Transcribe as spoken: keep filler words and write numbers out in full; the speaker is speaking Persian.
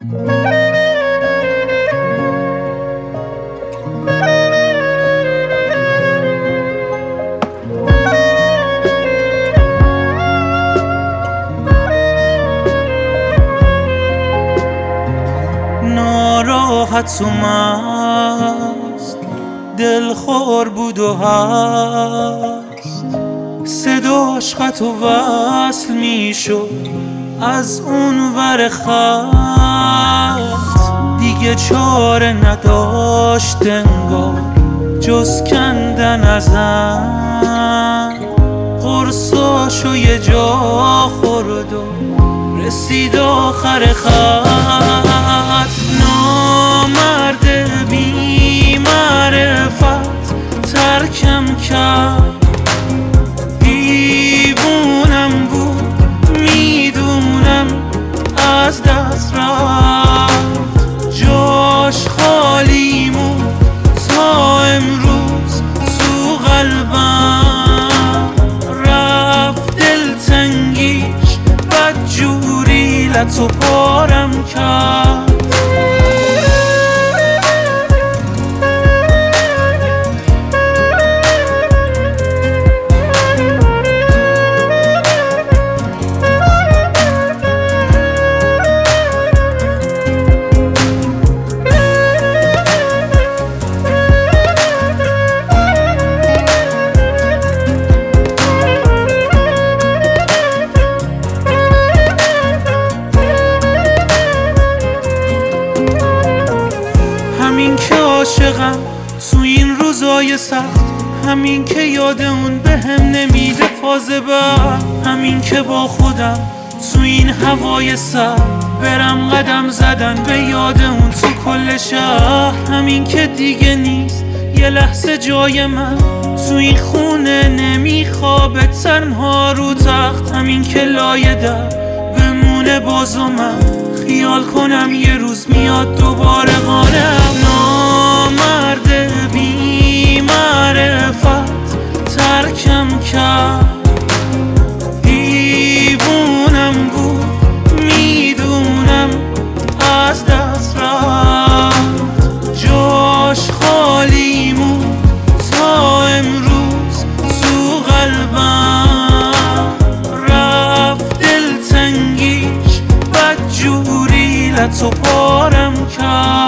ناراحت و مست دلخور بود و هست، صداش خط و وصل میشد از اون ور خط. دیگه چاره نداشت انگار جز کندن ازم، قرصاشو یه جا خورد و رسید آخر خط. نامرد بی معرفت ترکم کرد، دیوونم بود میدونم از دست رفت. جاش خالی مون تا امروز تو قلبم، رفت دلتنگیش بدجوری لطو پارم کرد. همین که عاشقم تو این روزای سخت، همین که یاد اون به هم نمیده فاز بعد، همین که با خودم تو این هوای سرد برم قدم زدن به یاد اون تو کل شهر. همین که دیگه نیست یه لحظه جای من تو این خونه نمیخوابه تنها رو تخت، همین که لایه در بمونه باز و من خیال کنم یه روز میاد دوباره قانم. نامرد بی معرفت ترکم کرد، دیوونم بود میدونم از دست رفت. جاش خالی مون تا امروز تو قلبم، رفت دلتنگیش بدجوری لطو پارم کرد.